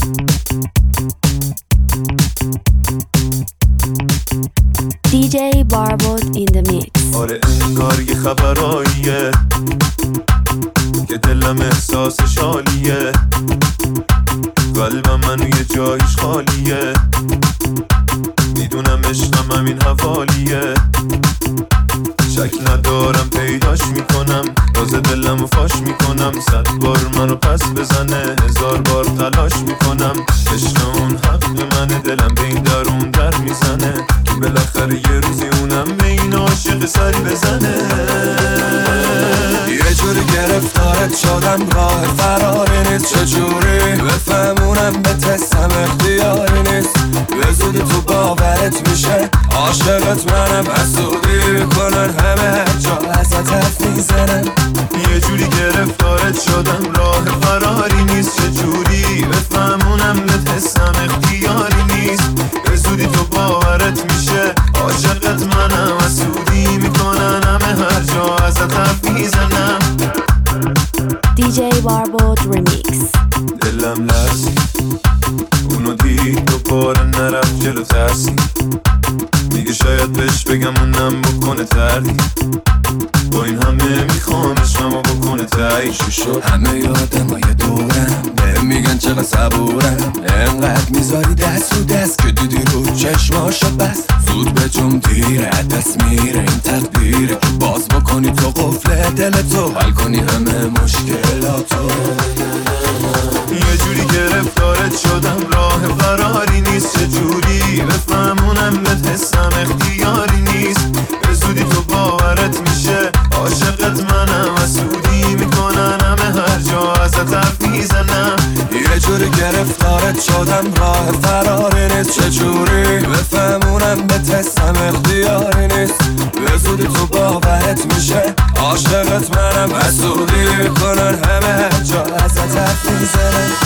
DJ Barbod in the mix. آره انگار یه خبراییه که دلم احساسش عالیه، قلبم منو یه جایش خالیه، میدونم عشقم همین حوالیه، شک ندارم پیداش میکنم، تازه دلمو فاش میکنم، 100 بار منو پس بزنه 1000 بار تلاش میکنم، عشق اون حق منه، دلم به این درون در میزنه، بالاخره یه روزی اونم به این عاشق سری بزنه. یه جوری گرفتارت شدم راه فراری نیست، چجوری بفهمونم به تستم اختیاری نیست، به زودی تو باورت میشه عاشقت منم، حسودی کنن همه هر جا ازت حرف میزنن، یه جوری گرفتارت شدم راه فراری نیست، چجوری بفهمونم به تستم اختیاری نیست، به زودی تو باورت میشه عاشقت منم، حسودی میکنن همه هر جا ازت حرف میزنم. DJ Barbod Remix. دلم لرزی اونو دید دوباره نرفت جلو ترسی، میگه شاید بهش بگم اونم بکنه تردید، با این همه میخوامش اما بکنه تایی. چی شد همه یادمای دورم بهم میگن چقدر صبورم، انقدر میذاری دست رو دست که دیدی رو چشماشو بس، زود به جم دیره دست میره این تقدیره که باز بکنی تو قفل دل تو، حل کنی همه مشکلاتو. یه جوری گرفتارت شدم راه فراری نیست، چه جوری بفهمونم به حسم اختیاری نیست، به زودی تو باورت میشه عاشقت منم، حسودی میکنن همه هر جا ازت حرف میزنم. یه جوری گرفتارت شدم راه فراری نیست، چه جوری بفهمونم به تستم اختیاری نیست، به زودی تو باورت میشه عاشقت منم، حسودی میکنن همه هر جا ازت حرف میزنم.